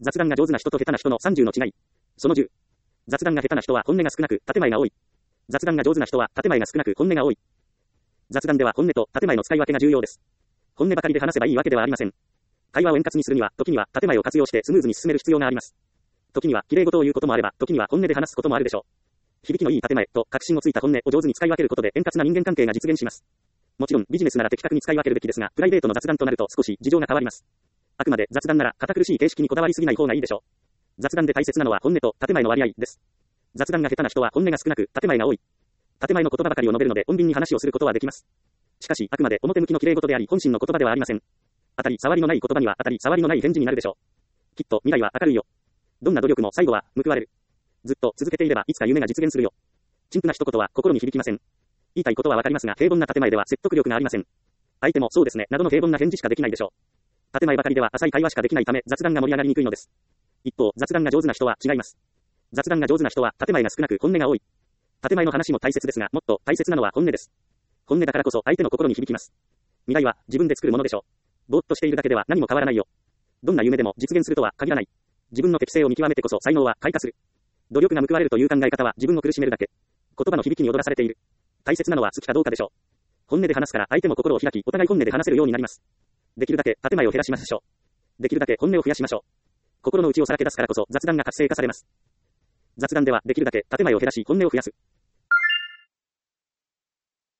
雑談が上手な人と下手な人の30の違い。その10。雑談が下手な人は本音が少なく、建前が多い。雑談が上手な人は建前が少なく、本音が多い。雑談では本音と建前の使い分けが重要です。本音ばかりで話せばいいわけではありません。会話を円滑にするには、時には建前を活用してスムーズに進める必要があります。時には綺麗事を言うこともあれば、時には本音で話すこともあるでしょう。響きのいい建前と確信をついた本音を上手に使い分けることで円滑な人間関係が実現します。もちろんビジネスなら的確に使い分けるべきですが、プライベートの雑談となると少し事情が変わります。あくまで雑談なら堅苦しい形式にこだわりすぎない方がいいでしょう。雑談で大切なのは本音と建前の割合です。雑談が下手な人は本音が少なく、建前が多い。建前の言葉ばかりを述べるので穏便に話をすることはできます。しかし、あくまで表向きの綺麗事であり本心の言葉ではありません。当たり障りのない言葉には当たり障りのない返事になるでしょう。きっと未来は明るいよ。どんな努力も最後は報われる。ずっと続けていればいつか夢が実現するよ。陳腐な一言は心に響きません。言いたいことはわかりますが、平凡な建前では説得力がありません。相手もそうですね、などの平凡な返事しかできないでしょう。建前ばかりでは浅い会話しかできないため、雑談が盛り上がりにくいのです。一方、雑談が上手な人は違います。雑談が上手な人は建前が少なく本音が多い。建前の話も大切ですが、もっと大切なのは本音です。本音だからこそ相手の心に響きます。未来は自分で作るものでしょう。ぼーっとしているだけでは何も変わらないよ。どんな夢でも実現するとは限らない。自分の適性を見極めてこそ才能は開花する。努力が報われるという考え方は自分を苦しめるだけ。言葉の響きに踊らされている。大切なのは好きかどうかでしょう。本音で話すから相手も心を開き、お互い本音で話せるようになります。できるだけ建前を減らしましょう。できるだけ本音を増やしましょう。心の内をさらけ出すからこそ雑談が活性化されます。雑談ではできるだけ建前を減らし本音を増やす。